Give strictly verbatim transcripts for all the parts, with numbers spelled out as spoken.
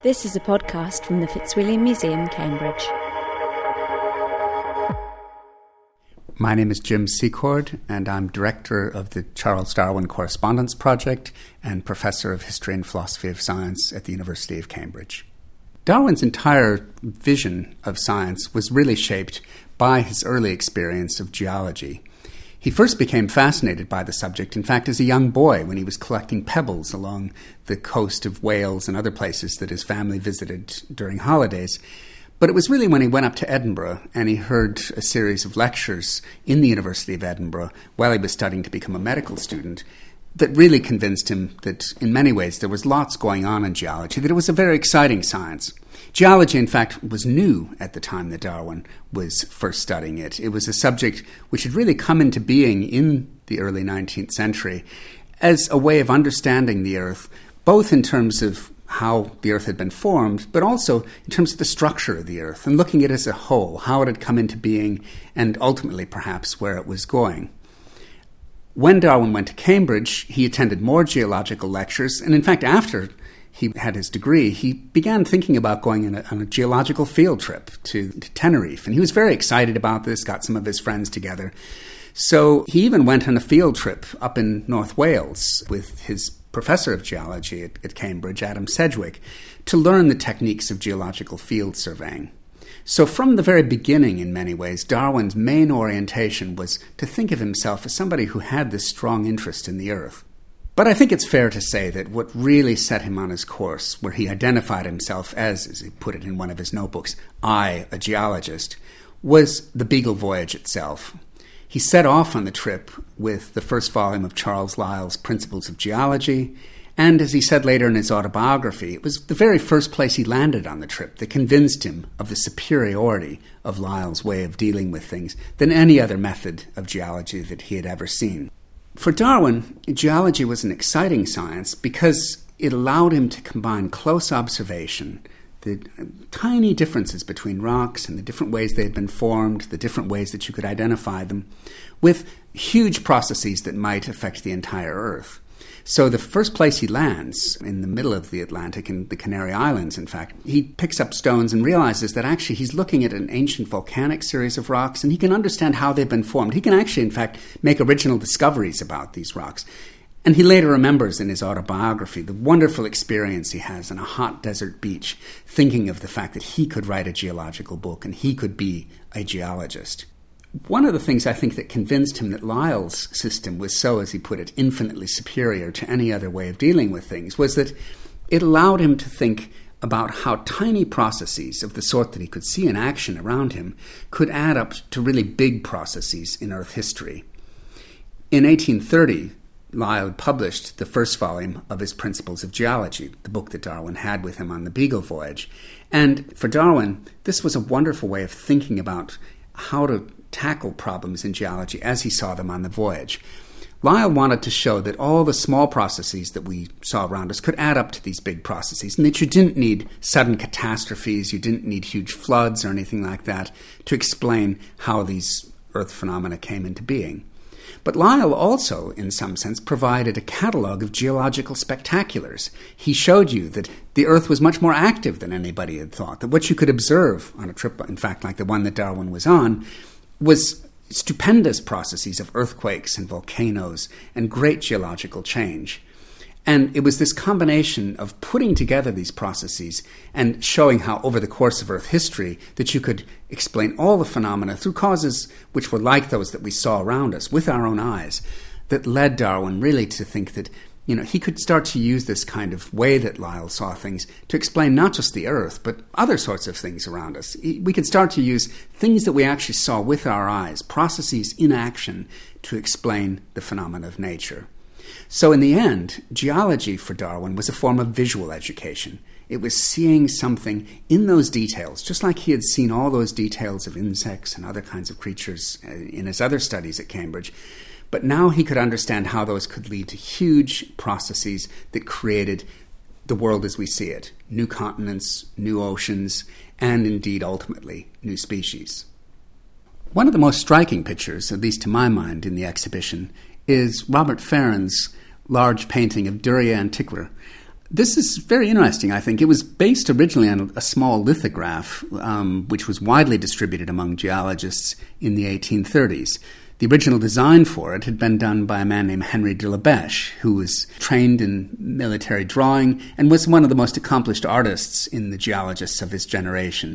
This is a podcast from the Fitzwilliam Museum, Cambridge. My name is Jim Secord, and I'm director of the Charles Darwin Correspondence Project and professor of history and philosophy of science at the University of Cambridge. Darwin's entire vision of science was really shaped by his early experience of geology. He first became fascinated by the subject, in fact, as a young boy when he was collecting pebbles along the coast of Wales and other places that his family visited during holidays. But it was really when he went up to Edinburgh and he heard a series of lectures in the University of Edinburgh while he was studying to become a medical student that really convinced him that in many ways there was lots going on in geology, that it was a very exciting science. Geology, in fact, was new at the time that Darwin was first studying it. It was a subject which had really come into being in the early nineteenth century as a way of understanding the Earth, both in terms of how the Earth had been formed, but also in terms of the structure of the Earth and looking at it as a whole, how it had come into being, and ultimately perhaps where it was going. When Darwin went to Cambridge, he attended more geological lectures, and in fact, after he had his degree, he began thinking about going on a, on a geological field trip to, to Tenerife. And he was very excited about this, got some of his friends together. So he even went on a field trip up in North Wales with his professor of geology at, at Cambridge, Adam Sedgwick, to learn the techniques of geological field surveying. So from the very beginning, in many ways, Darwin's main orientation was to think of himself as somebody who had this strong interest in the Earth. But I think it's fair to say that what really set him on his course, where he identified himself as, as he put it in one of his notebooks, I, a geologist, was the Beagle voyage itself. He set off on the trip with the first volume of Charles Lyell's Principles of Geology, and as he said later in his autobiography, it was the very first place he landed on the trip that convinced him of the superiority of Lyell's way of dealing with things than any other method of geology that he had ever seen. For Darwin, geology was an exciting science because it allowed him to combine close observation, the tiny differences between rocks and the different ways they had been formed, the different ways that you could identify them, with huge processes that might affect the entire Earth. So the first place he lands, in the middle of the Atlantic, in the Canary Islands, in fact, he picks up stones and realizes that actually he's looking at an ancient volcanic series of rocks, and he can understand how they've been formed. He can actually, in fact, make original discoveries about these rocks. And he later remembers in his autobiography the wonderful experience he has on a hot desert beach, thinking of the fact that he could write a geological book and he could be a geologist. One of the things I think that convinced him that Lyell's system was so, as he put it, infinitely superior to any other way of dealing with things was that it allowed him to think about how tiny processes of the sort that he could see in action around him could add up to really big processes in Earth history. In eighteen thirty, Lyell published the first volume of his Principles of Geology, the book that Darwin had with him on the Beagle voyage. And for Darwin, this was a wonderful way of thinking about how to tackle problems in geology as he saw them on the voyage. Lyell wanted to show that all the small processes that we saw around us could add up to these big processes, and that you didn't need sudden catastrophes, you didn't need huge floods or anything like that to explain how these Earth phenomena came into being. But Lyell also, in some sense, provided a catalogue of geological spectaculars. He showed you that the Earth was much more active than anybody had thought, that what you could observe on a trip, in fact, like the one that Darwin was on, was stupendous processes of earthquakes and volcanoes and great geological change. And it was this combination of putting together these processes and showing how over the course of Earth history that you could explain all the phenomena through causes which were like those that we saw around us with our own eyes, that led Darwin really to think that, you know, he could start to use this kind of way that Lyell saw things to explain not just the Earth, but other sorts of things around us. We could start to use things that we actually saw with our eyes, processes in action, to explain the phenomena of nature. So in the end, geology for Darwin was a form of visual education. It was seeing something in those details, just like he had seen all those details of insects and other kinds of creatures in his other studies at Cambridge. But now he could understand how those could lead to huge processes that created the world as we see it, new continents, new oceans, and indeed, ultimately, new species. One of the most striking pictures, at least to my mind, in the exhibition is Robert Farren's large painting of Duria Antiquor. This is very interesting, I think. It was based originally on a small lithograph, um, which was widely distributed among geologists in the eighteen thirties. The original design for it had been done by a man named Henry de la Beche, who was trained in military drawing and was one of the most accomplished artists in the geologists of his generation.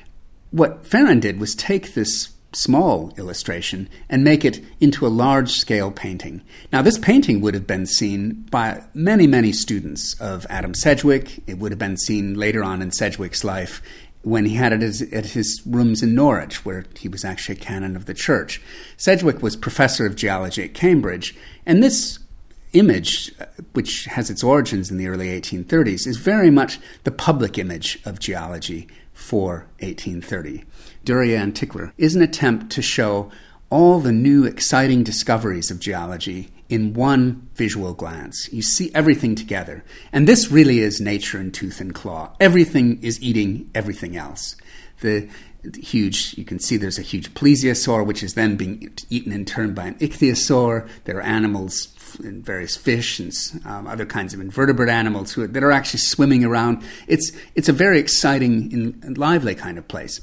What Ferran did was take this small illustration and make it into a large-scale painting. Now, this painting would have been seen by many, many students of Adam Sedgwick. It would have been seen later on in Sedgwick's life when he had it as, at his rooms in Norwich, where he was actually a canon of the church. Sedgwick was professor of geology at Cambridge, and this image, which has its origins in the early eighteen thirties, is very much the public image of geology for eighteen thirty. Duria Antiqua is an attempt to show all the new exciting discoveries of geology in one visual glance. You see everything together. And this really is nature in tooth and claw. Everything is eating everything else. The, the huge, you can see there's a huge plesiosaur, which is then being eaten in turn by an ichthyosaur. There are animals, various fish and um, other kinds of invertebrate animals who are, that are actually swimming around. It's, it's a very exciting and lively kind of place.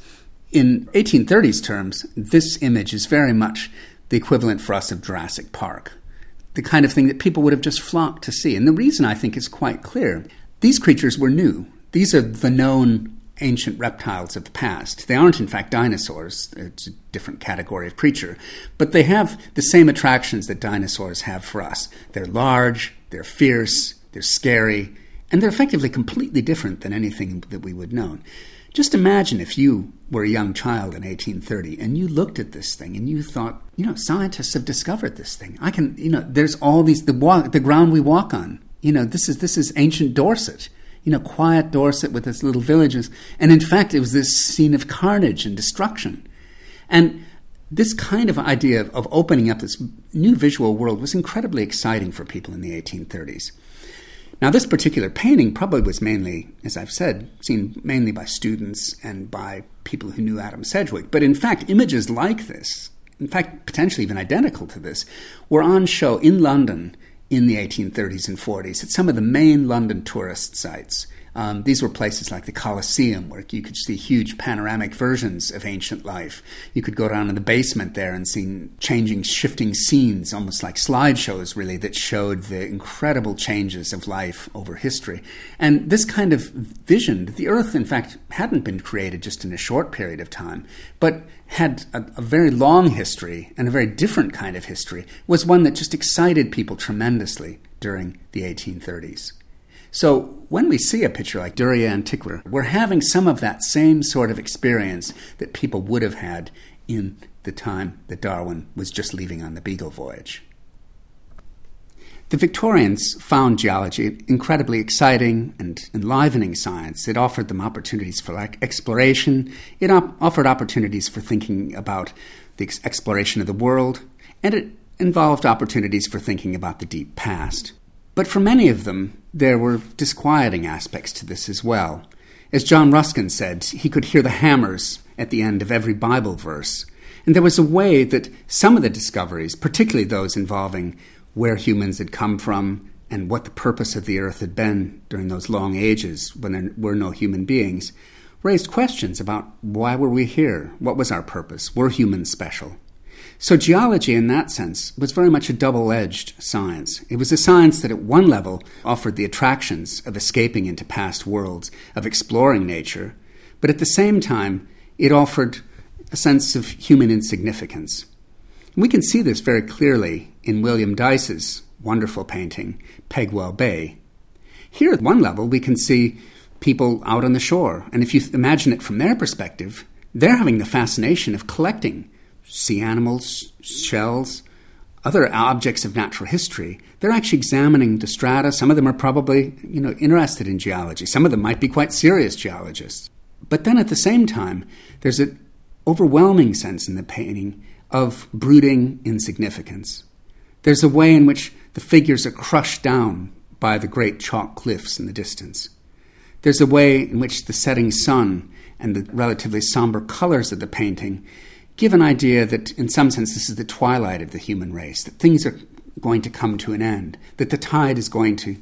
In eighteen thirties terms, this image is very much the equivalent for us of Jurassic Park, the kind of thing that people would have just flocked to see. And the reason, I think, is quite clear. These creatures were new. These are the known ancient reptiles of the past. They aren't, in fact, dinosaurs. It's a different category of creature. But they have the same attractions that dinosaurs have for us. They're large, they're fierce, they're scary, and they're effectively completely different than anything that we would know. Just imagine if you were a young child in eighteen thirty and you looked at this thing and you thought, you know, scientists have discovered this thing. I can, you know, there's all these, the walk, the ground we walk on. You know, this is this is ancient Dorset. You know, quiet Dorset with its little villages. And in fact, it was this scene of carnage and destruction. And this kind of idea of opening up this new visual world was incredibly exciting for people in the eighteen thirties. Now, this particular painting probably was mainly, as I've said, seen mainly by students and by people who knew Adam Sedgwick. But in fact, images like this, in fact, potentially even identical to this, were on show in London in the eighteen thirties and forties at some of the main London tourist sites. Um, these were places like the Colosseum, where you could see huge panoramic versions of ancient life. You could go down in the basement there and see changing, shifting scenes, almost like slideshows, really, that showed the incredible changes of life over history. And this kind of vision, that the Earth, in fact, hadn't been created just in a short period of time, but had a, a very long history and a very different kind of history, was one that just excited people tremendously during the eighteen thirties. So when we see a picture like Duria Antiqua, we're having some of that same sort of experience that people would have had in the time that Darwin was just leaving on the Beagle voyage. The Victorians found geology incredibly exciting and enlivening science. It offered them opportunities for exploration. It op- offered opportunities for thinking about the ex- exploration of the world, and it involved opportunities for thinking about the deep past. But for many of them, there were disquieting aspects to this as well. As John Ruskin said, he could hear the hammers at the end of every Bible verse. And there was a way that some of the discoveries, particularly those involving where humans had come from and what the purpose of the earth had been during those long ages when there were no human beings, raised questions about why were we here? What was our purpose? Were humans special? So geology, in that sense, was very much a double-edged science. It was a science that at one level offered the attractions of escaping into past worlds, of exploring nature, but at the same time, it offered a sense of human insignificance. And we can see this very clearly in William Dyce's wonderful painting, Pegwell Bay. Here at one level, we can see people out on the shore, and if you imagine it from their perspective, they're having the fascination of collecting sea animals, shells, other objects of natural history. They're actually examining the strata. Some of them are probably, you know, interested in geology. Some of them might be quite serious geologists. But then at the same time, there's an overwhelming sense in the painting of brooding insignificance. There's a way in which the figures are crushed down by the great chalk cliffs in the distance. There's a way in which the setting sun and the relatively somber colors of the painting give an idea that, in some sense, this is the twilight of the human race, that things are going to come to an end, that the tide is going to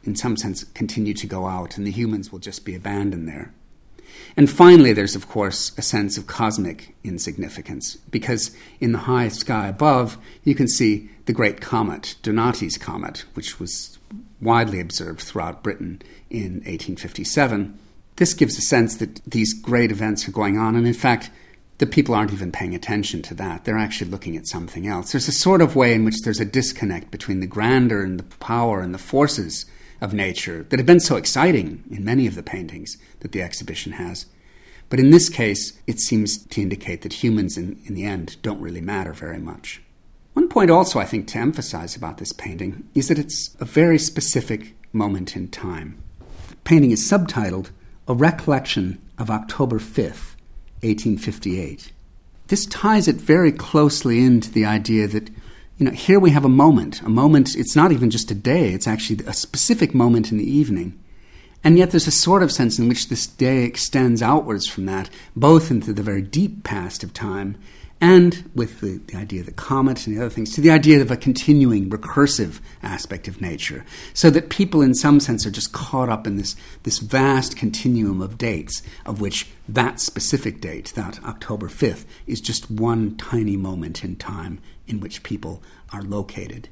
in some sense, continue to go out, and the humans will just be abandoned there. And finally, there's, of course, a sense of cosmic insignificance, because in the high sky above, you can see the great comet, Donati's comet, which was widely observed throughout Britain in eighteen fifty-seven. This gives a sense that these great events are going on, and in fact, the people aren't even paying attention to that. They're actually looking at something else. There's a sort of way in which there's a disconnect between the grandeur and the power and the forces of nature that have been so exciting in many of the paintings that the exhibition has. But in this case, it seems to indicate that humans, in, in the end, don't really matter very much. One point also, I think, to emphasize about this painting is that it's a very specific moment in time. The painting is subtitled, A Recollection of October fifth, eighteen fifty-eight. This ties it very closely into the idea that, you know, here we have a moment, a moment, it's not even just a day, it's actually a specific moment in the evening. And yet there's a sort of sense in which this day extends outwards from that, both into the very deep past of time and with the, the idea of the comet and the other things, to the idea of a continuing recursive aspect of nature, so that people in some sense are just caught up in this, this vast continuum of dates, of which that specific date, that October fifth, is just one tiny moment in time in which people are located.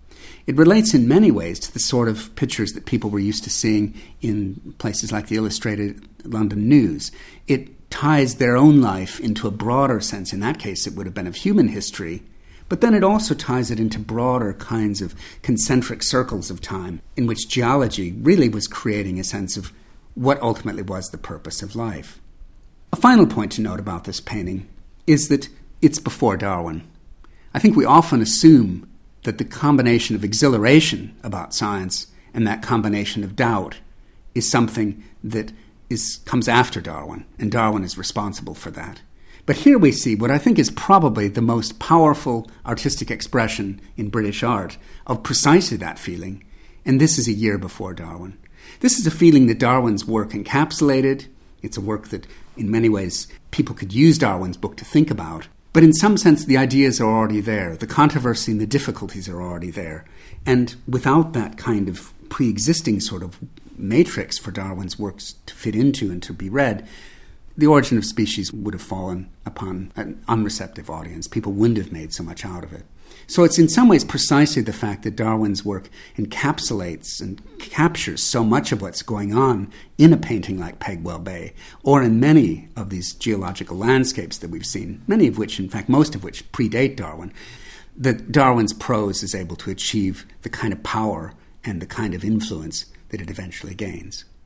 It relates in many ways to the sort of pictures that people were used to seeing in places like the Illustrated London News. It ties their own life into a broader sense. In that case, it would have been of human history, but then it also ties it into broader kinds of concentric circles of time in which geology really was creating a sense of what ultimately was the purpose of life. A final point to note about this painting is that it's before Darwin. I think we often assume that the combination of exhilaration about science and that combination of doubt is something that is comes after Darwin, and Darwin is responsible for that. But here we see what I think is probably the most powerful artistic expression in British art of precisely that feeling, and this is a year before Darwin. This is a feeling that Darwin's work encapsulated. It's a work that, in many ways, people could use Darwin's book to think about. But in some sense, the ideas are already there. The controversy and the difficulties are already there. And without that kind of pre-existing sort of matrix for Darwin's works to fit into and to be read, The Origin of Species would have fallen upon an unreceptive audience. People wouldn't have made so much out of it. So it's in some ways precisely the fact that Darwin's work encapsulates and captures so much of what's going on in a painting like Pegwell Bay, or in many of these geological landscapes that we've seen, many of which, in fact, most of which predate Darwin, that Darwin's prose is able to achieve the kind of power and the kind of influence that it eventually gains.